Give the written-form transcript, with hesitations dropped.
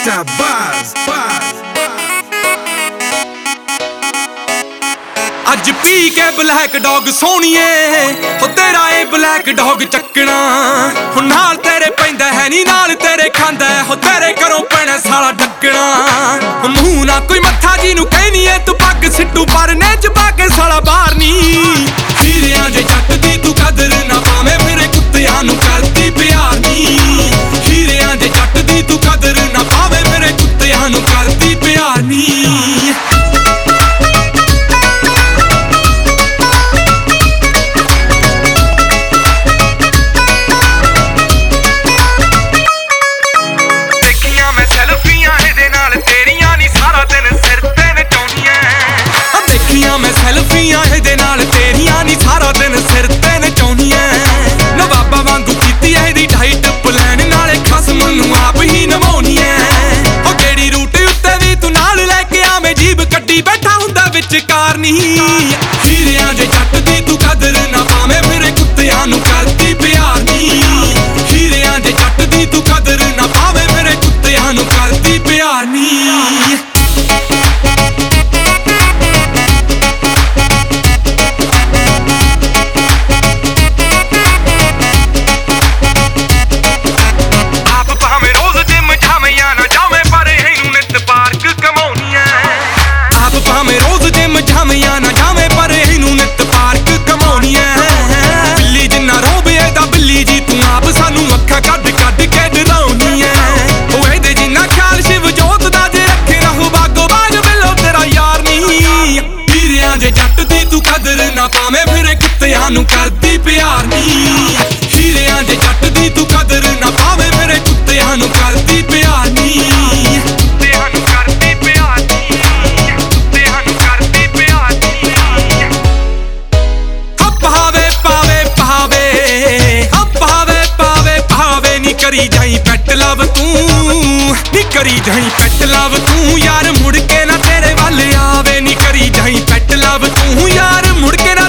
शाबाश अज P K black dog सोनिए हो तेरा ए ब्लैक डॉग चकना हो नाल तेरे पैंदा है नी नाल तेरे खांदा है हो तेरे घरों पैना साला ढकना मुंह ना कोई मत्था जी नू कहनी है तू पग सिट्टू परने च पाके साला बाहर नी हीरियां दे जट दी तू कदर ना पावे मेरे कुत्तियां नू करदी प्यार नी हीरियां दे जट दी तू कदर ना पावे मेरे कुत्तियां नू करदी प्यार नी मैं सेल्फियां इहदे नाल तेरियां नी सारा दिन सिर ते नचाउणियां नवाबा वांगू कीती इहदी डाइट प्लान नाले खसम नूं आप ही नवाउणी ऐ ओ केड़ी रूट उत्ते वी तू नाल लैके आवें जीब कड्डी बैठा हुंदा विचकार नी हीरियां दे जट दी तू कदर ना पावें मेरे कुत्तियां नूं करदी प्यार नी हीरियां दे जट दी तू कदर ना पावें मेरे कुत्तियां नूं करदी प्यार नी ना जावे पर इनू नित पार्क कमाउणी ऐ बिल्ली जिन्ना रोब एदा बिल्ली जी तू आप सानू अखा कड कड के डराउणी ऐ ओ एदे जिन्ना ख्याल शिव जोत दा जे रखे रहू बागो बाग बिलो तेरा यार नी हीरियां दे जट दी तू कदर ना पावे फिरे कुत्तियां नू करदी प्यार नी हीरियां दे जट दी तू कदर ना पावे फिरे कुत्तियां नू करदी प्यार नी करी जाई पेट लव तू नी करी जाई पेट लव तू यार मुड़ के ना तेरे वाले आवे नी करी जाई पेट लव तू यार मुड़ के ना